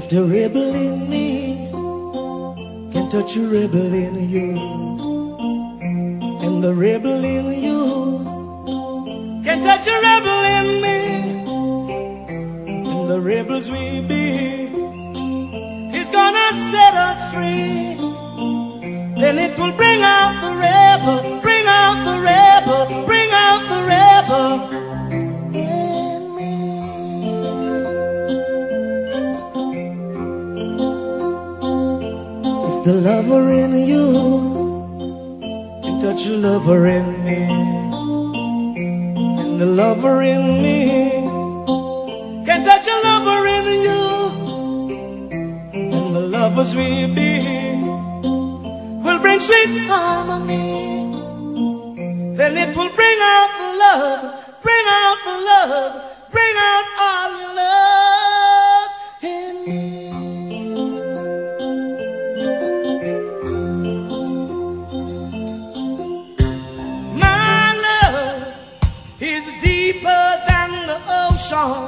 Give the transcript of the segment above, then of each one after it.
the rebel in me can touch a rebel in you, and the rebel in you can touch a rebel in me, and the rebels we be, He's gonna set us free. Then it will bring out the rebel, bring out the rebel, bring out the rebel in me. If the lover in you can touch a lover in me, and the lover in me can touch a lover in you, and the lovers we be will bring sweet harmony. Then it will bring out the love, bring out the love, bring out all your love in me. My love is deeper than the ocean.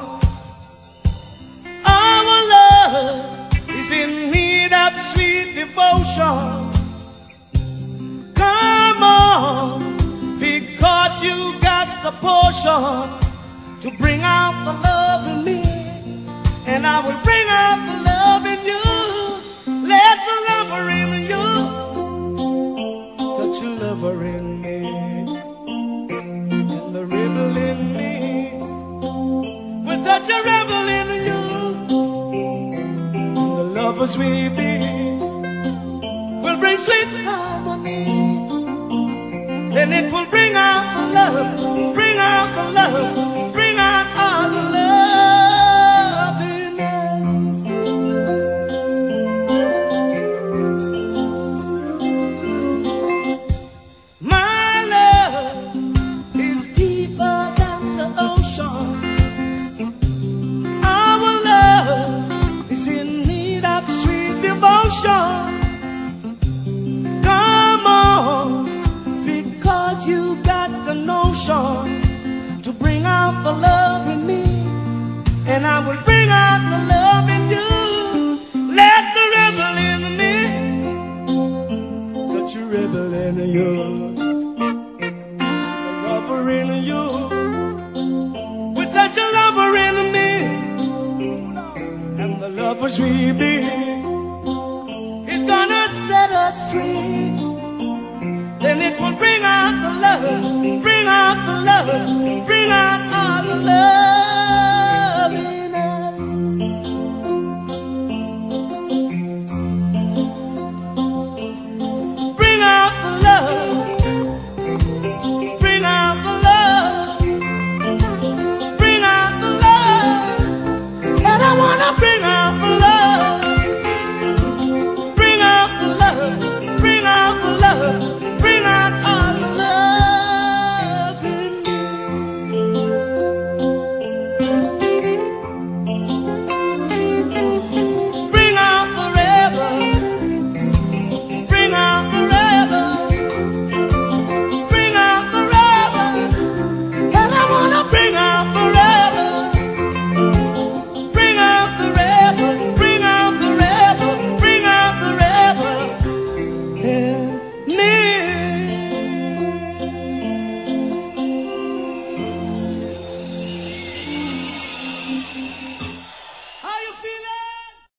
Our love is in need of sweet devotion. Come on, because you got the potion to bring out the love in me, and I will bring out the love in you. Let the lover in you touch a lover in me, and the rebel in me will touch a rebel in you, and the lovers we be will bring sweet harmony. Then it will bring out the love, bring out the love, bring out all the love in us. My love is deeper than the ocean. Our love is in need of sweet devotion. You got the notion to bring out the love in me, and I will bring out the love in you. Let the rebel in me touch a rebel in you, the lover in you will touch a lover in me, and the lovers we be is gonna set us free. Then it will bring out the love, bring out the love, bring out all the love.